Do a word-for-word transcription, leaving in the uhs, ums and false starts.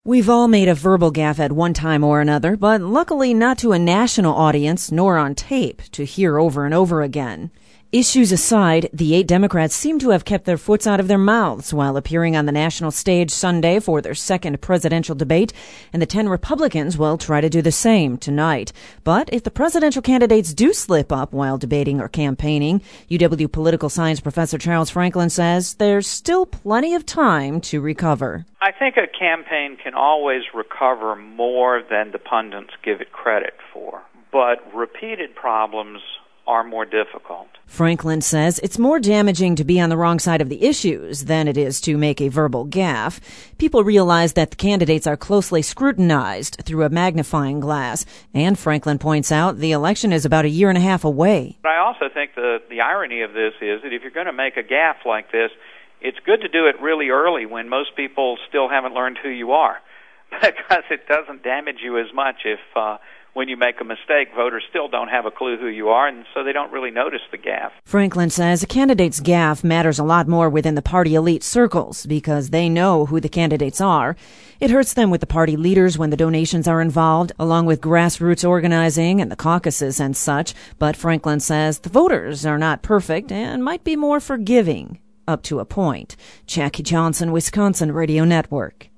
We've all made a verbal gaffe at one time or another, but luckily not to a national audience nor on tape to hear over and over again. Issues aside, the eight Democrats seem to have kept their foots out of their mouths while appearing on the national stage Sunday for their second presidential debate, and the ten Republicans will try to do the same tonight. But if the presidential candidates do slip up while debating or campaigning, U W political science professor Charles Franklin says there's still plenty of time to recover. I think a campaign can always recover more than the pundits give it credit for, but repeated problems are more difficult. Franklin says it's more damaging to be on the wrong side of the issues than it is to make a verbal gaffe. People realize that the candidates are closely scrutinized through a magnifying glass, and Franklin points out the election is about a year and a half away. But I also think the, the irony of this is that if you're going to make a gaffe like this, it's good to do it really early when most people still haven't learned who you are, because it doesn't damage you as much if uh, when you make a mistake, voters still don't have a clue who you are, and so they don't really notice the gaffe. Franklin says a candidate's gaffe matters a lot more within the party elite circles because they know who the candidates are. It hurts them with the party leaders when the donations are involved, along with grassroots organizing and the caucuses and such. But Franklin says the voters are not perfect and might be more forgiving, up to a point. Jackie Johnson, Wisconsin Radio Network.